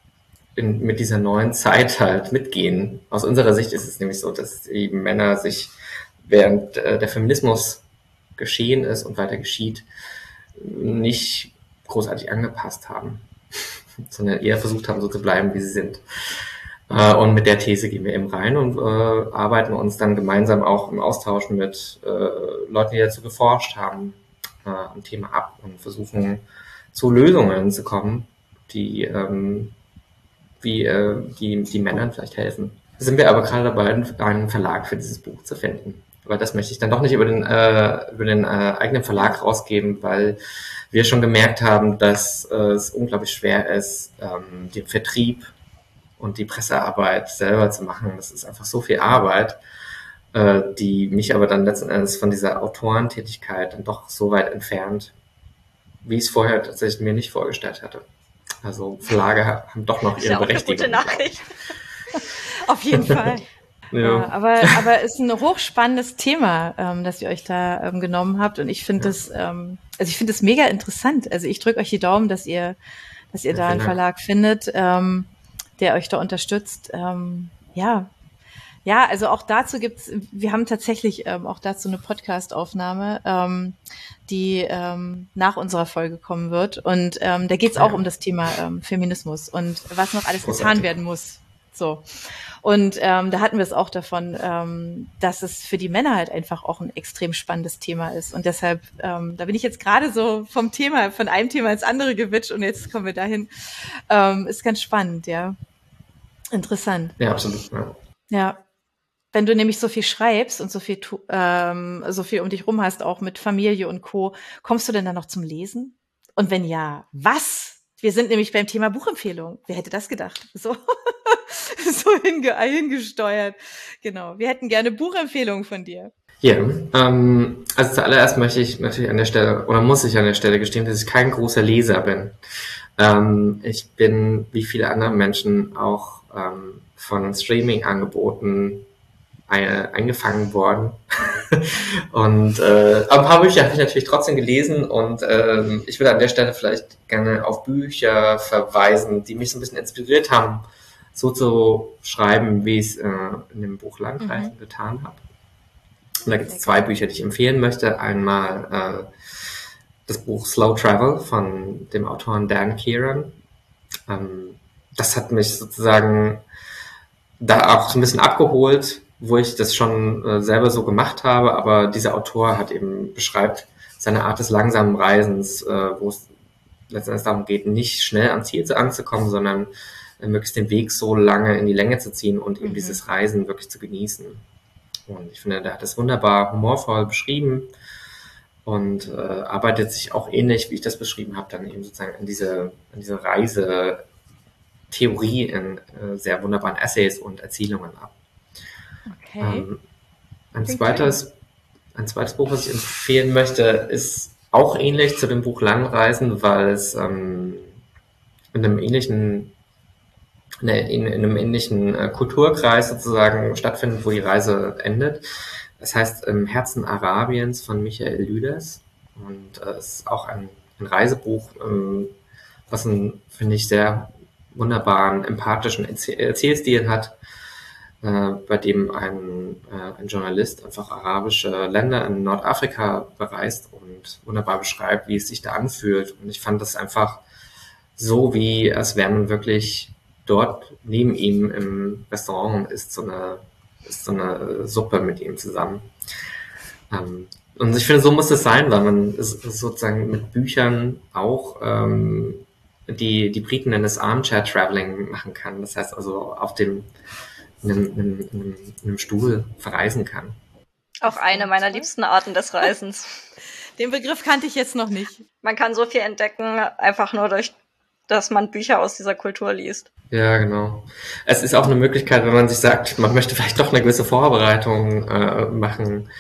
in, mit dieser neuen Zeit halt mitgehen. Aus unserer Sicht ist es nämlich so, dass eben Männer sich, während äh, der Feminismus geschehen ist und weiter geschieht, nicht großartig angepasst haben, sondern eher versucht haben, so zu bleiben, wie sie sind. Äh, und mit der These gehen wir eben rein und äh, arbeiten uns dann gemeinsam auch im Austausch mit äh, Leuten, die dazu geforscht haben, äh, am Thema ab und versuchen zu Lösungen zu kommen, die ähm, wie äh, die, die Männern vielleicht helfen. Sind wir aber gerade dabei, einen Verlag für dieses Buch zu finden. Aber das möchte ich dann doch nicht über den, äh, über den äh, eigenen Verlag rausgeben, weil wir schon gemerkt haben, dass äh, es unglaublich schwer ist, ähm, den Vertrieb und die Pressearbeit selber zu machen. Das ist einfach so viel Arbeit, äh, die mich aber dann letzten Endes von dieser Autorentätigkeit dann doch so weit entfernt, wie ich es vorher tatsächlich mir nicht vorgestellt hatte. Also Verlage haben doch noch Ist ihre ja auch eine Berechtigung. gute Nachricht. Auf jeden Fall. Ja. Ja, aber aber es ist ein hochspannendes Thema, ähm, das ihr euch da ähm, genommen habt, und ich finde Ja. das, ähm, also ich finde das mega interessant. Also ich drücke euch die Daumen, dass ihr, dass ihr Ja, da einen vielen Dank. Verlag findet, ähm, der euch da unterstützt. Ähm, ja, ja, also auch dazu gibt's, wir haben tatsächlich ähm, auch dazu eine Podcast-Aufnahme, ähm, die ähm, nach unserer Folge kommen wird, und ähm, da geht's auch Ja. um das Thema ähm, Feminismus und was noch alles Großartig. getan werden muss. So. Und ähm, da hatten wir es auch davon, ähm, dass es für die Männer halt einfach auch ein extrem spannendes Thema ist. Und deshalb, ähm, da bin ich jetzt gerade so vom Thema, von einem Thema ins andere gewitscht, und jetzt kommen wir dahin. Ähm, ist ganz spannend, ja. Interessant. Ja, absolut. Ja. Ja. Wenn du nämlich so viel schreibst und so viel, tu- ähm, so viel um dich rum hast, auch mit Familie und Co., kommst du denn dann noch zum Lesen? Und wenn ja, was? Wir sind nämlich beim Thema Buchempfehlung. Wer hätte das gedacht? So, so hinge hingesteuert. Genau. Wir hätten gerne Buchempfehlungen von dir. Ja, ähm, also zuallererst möchte ich natürlich an der Stelle, oder muss ich an der Stelle gestehen, dass ich kein großer Leser bin. Ähm, ich bin, wie viele andere Menschen, auch ähm, von Streaming-Angeboten ein, eingefangen worden. Und äh, ein paar Bücher habe ich natürlich trotzdem gelesen, und ähm, ich würde an der Stelle vielleicht gerne auf Bücher verweisen, die mich so ein bisschen inspiriert haben, so zu schreiben, wie ich es äh, in dem Buch Landreisen Mhm. getan habe. Und da gibt es zwei Bücher, die ich empfehlen möchte. Einmal äh, das Buch Slow Travel von dem Autoren Dan Kieran. Ähm, das hat mich sozusagen da auch so ein bisschen abgeholt, wo ich das schon äh, selber so gemacht habe, aber dieser Autor hat eben beschreibt seine Art des langsamen Reisens, äh, wo es letztendlich darum geht, nicht schnell am Ziel anzukommen, sondern äh, möglichst den Weg so lange in die Länge zu ziehen und eben Mhm. dieses Reisen wirklich zu genießen. Und ich finde, der hat das wunderbar humorvoll beschrieben. und äh, arbeitet sich auch ähnlich, wie ich das beschrieben habe, dann eben sozusagen in diese, in diese Reisetheorie in äh, sehr wunderbaren Essays und Erzählungen ab. Okay. Ähm, ein, zweites, ein zweites Buch, was ich empfehlen möchte, ist auch ähnlich zu dem Buch Landreisen, weil es ähm, in einem ähnlichen in, in einem ähnlichen äh, Kulturkreis sozusagen stattfindet, wo die Reise endet. Das heißt Im Herzen Arabiens von Michael Lüders, und äh, es ist auch ein, ein Reisebuch, ähm, was einen, finde ich, sehr wunderbaren, empathischen Erzähl- Erzählstil hat, äh, bei dem ein, äh, ein Journalist einfach arabische Länder in Nordafrika bereist und wunderbar beschreibt, wie es sich da anfühlt. Und ich fand das einfach so, wie als wäre man wirklich dort neben ihm im Restaurant und isst so eine, isst so eine Suppe mit ihm zusammen. Ähm, und ich finde, so muss es sein, weil man ist, ist sozusagen mit Büchern auch ähm, die, die Briten nennen es Armchair-Traveling machen kann. Das heißt also auf dem in einem, in einem, in einem Stuhl verreisen kann. Auch eine meiner liebsten Arten des Reisens. Den Begriff kannte ich jetzt noch nicht. Man kann so viel entdecken, einfach nur durch, dass man Bücher aus dieser Kultur liest. Ja, genau. Es ist auch eine Möglichkeit, wenn man sich sagt, man möchte vielleicht doch eine gewisse Vorbereitung äh, machen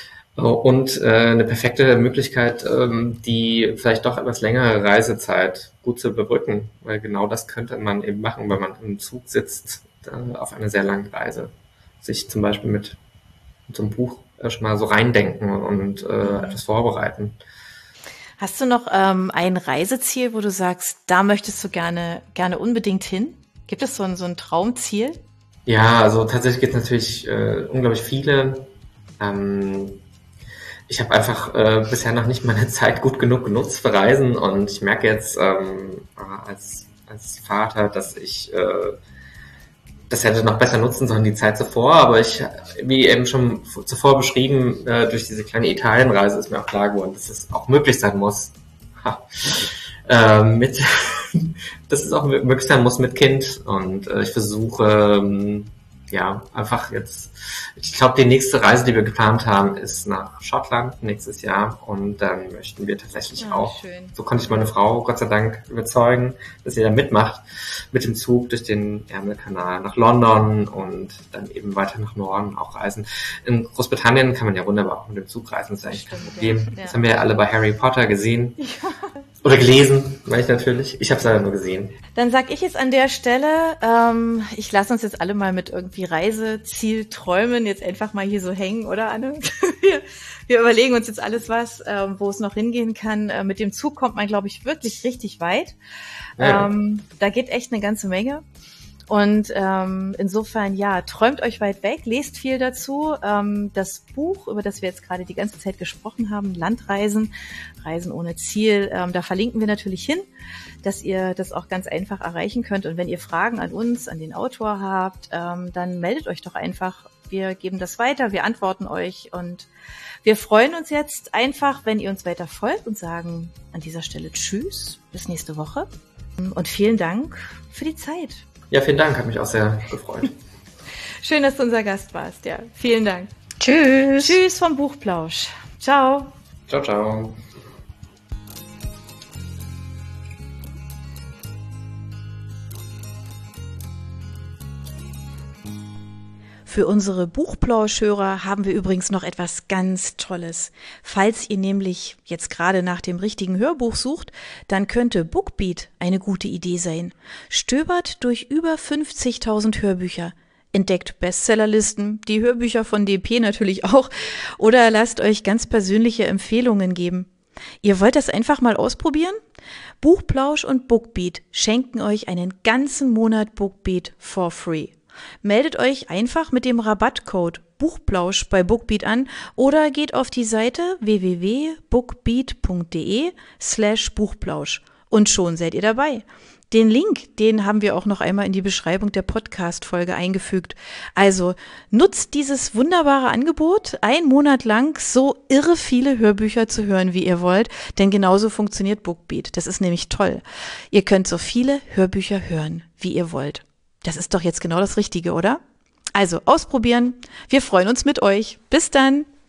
und äh, eine perfekte Möglichkeit, ähm, die vielleicht doch etwas längere Reisezeit gut zu überbrücken, weil genau das könnte man eben machen, wenn man im Zug sitzt äh, auf einer sehr langen Reise, sich zum Beispiel mit, mit so einem Buch erst mal so reindenken und äh, mhm. etwas vorbereiten. Hast du noch ähm, ein Reiseziel, wo du sagst, da möchtest du gerne gerne unbedingt hin? Gibt es so ein, so ein Traumziel? Ja, also tatsächlich gibt es natürlich äh, unglaublich viele. Ähm, ich habe einfach äh, bisher noch nicht meine Zeit gut genug genutzt für Reisen, und ich merke jetzt ähm, als, als Vater, dass ich äh, das hätte noch besser nutzen sollen, die Zeit zuvor, aber ich, wie eben schon zuvor beschrieben, äh, durch diese kleine Italienreise ist mir auch klar geworden, dass es auch möglich sein muss, ha, äh, mit, dass es auch möglich sein muss mit Kind, und äh, ich versuche, ähm, ja, einfach jetzt, ich glaube, die nächste Reise, die wir geplant haben, ist nach Schottland nächstes Jahr, und dann möchten wir tatsächlich oh, auch, schön. so konnte ich meine Frau Gott sei Dank überzeugen, dass sie da mitmacht, mit dem Zug durch den Ärmelkanal nach London und dann eben weiter nach Norden auch reisen. In Großbritannien kann man ja wunderbar auch mit dem Zug reisen, das ist eigentlich kein Problem. Ja. Das haben wir ja alle bei Harry Potter gesehen. Ja. Oder gelesen, meine ich natürlich. Ich habe es leider nur gesehen. Dann sag ich jetzt an der Stelle, ähm, ich lasse uns jetzt alle mal mit irgendwie Reiseziel träumen, jetzt einfach mal hier so hängen, oder Anne? wir, wir überlegen uns jetzt alles was, ähm, wo es noch hingehen kann. Äh, mit dem Zug kommt man, glaube ich, wirklich richtig weit. Ja. Ähm, da geht echt eine ganze Menge. Und ähm, insofern, ja, träumt euch weit weg, lest viel dazu. Ähm, das Buch, über das wir jetzt gerade die ganze Zeit gesprochen haben, Landreisen, Reisen ohne Ziel, ähm, da verlinken wir natürlich hin, dass ihr das auch ganz einfach erreichen könnt. Und wenn ihr Fragen an uns, an den Autor habt, ähm, dann meldet euch doch einfach. Wir geben das weiter, wir antworten euch, und wir freuen uns jetzt einfach, wenn ihr uns weiter folgt, und sagen an dieser Stelle Tschüss, bis nächste Woche, und vielen Dank für die Zeit. Ja, vielen Dank, hat mich auch sehr gefreut. Schön, dass du unser Gast warst, ja. Vielen Dank. Tschüss. Tschüss vom Buchplausch. Ciao. Ciao, ciao. Für unsere Buchplauschhörer haben wir übrigens noch etwas ganz Tolles. Falls ihr nämlich jetzt gerade nach dem richtigen Hörbuch sucht, dann könnte Bookbeat eine gute Idee sein. Stöbert durch über fünfzigtausend Hörbücher, entdeckt Bestsellerlisten, die Hörbücher von D P natürlich auch, oder lasst euch ganz persönliche Empfehlungen geben. Ihr wollt das einfach mal ausprobieren? Buchplausch und Bookbeat schenken euch einen ganzen Monat Bookbeat for free. Meldet euch einfach mit dem Rabattcode Buchplausch bei Bookbeat an oder geht auf die Seite w w w punkt bookbeat punkt d e slash Buchplausch und schon seid ihr dabei. Den Link, den haben wir auch noch einmal in die Beschreibung der Podcast-Folge eingefügt. Also nutzt dieses wunderbare Angebot, einen Monat lang so irre viele Hörbücher zu hören, wie ihr wollt, denn genauso funktioniert Bookbeat. Das ist nämlich toll. Ihr könnt so viele Hörbücher hören, wie ihr wollt. Das ist doch jetzt genau das Richtige, oder? Also ausprobieren. Wir freuen uns mit euch. Bis dann.